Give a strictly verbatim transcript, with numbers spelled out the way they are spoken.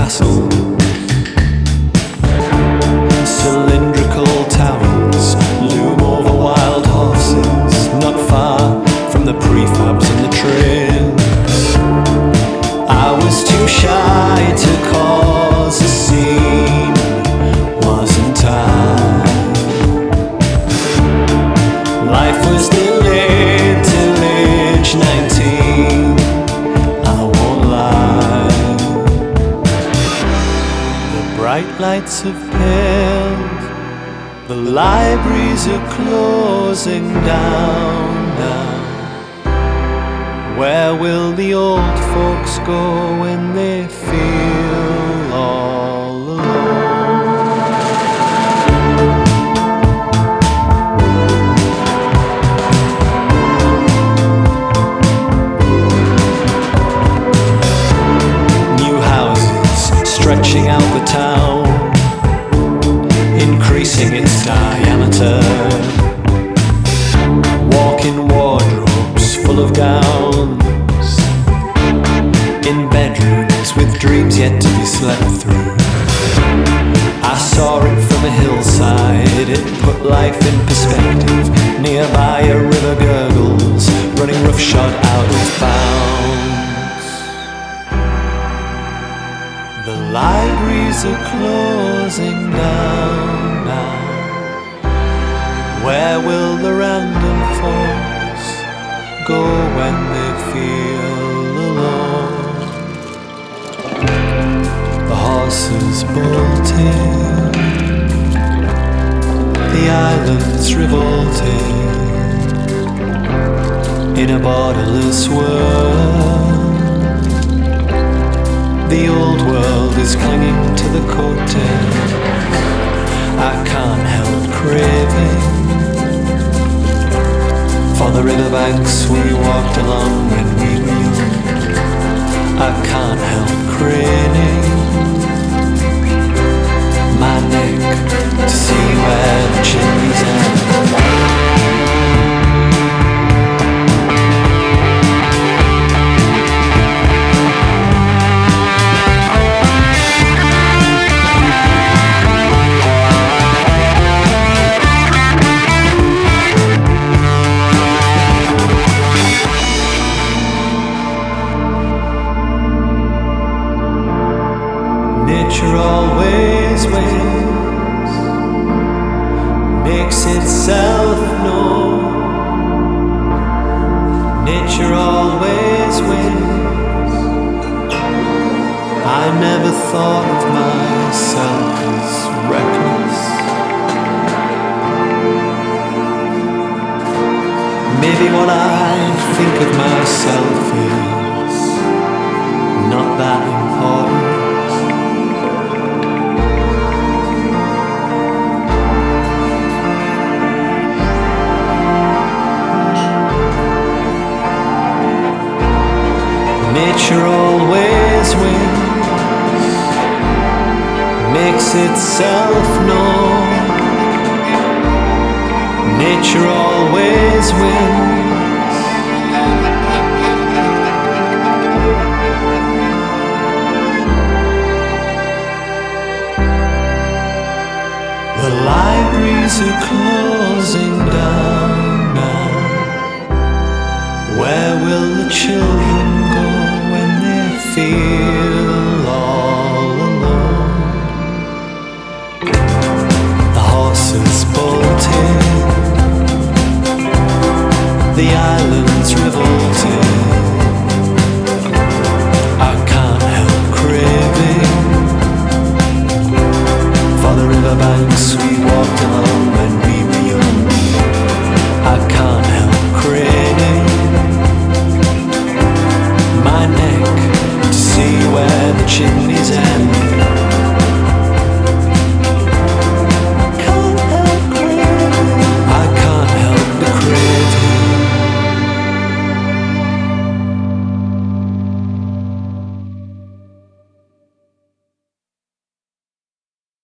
castles, cylindrical towers loom over wild horses, not far from the prefabs and the trains. I was too shy to cause a scene, wasn't I? Life was delayed till age nineteen, I won't lie. The bright lights have paled, the libraries are closing down now. Where will the old folks go when they feel all alone? New houses stretching out the town, increasing its diameter. Walk-in wardrobes full of gowns, in bedrooms with dreams yet to be slept through. I saw it from a hillside, it put life in perspective. Nearby a river gurgles, running roughshod out of bounds. The libraries are closing down now. Where will the random folks go when they feel alone? The horses bolted, the islands revolted, in a borderless world. The old world is clinging to the coattails I can't help craving, for the riverbanks we walked along when we were young. I can't help craning my neck to see where the chimneys end. Nature always wins, makes itself known. Nature always wins. I never thought of myself as reckless. Maybe what I think of myself is not that important. Nature always wins, makes itself known. Nature always wins. The libraries are closing down now. Where will the children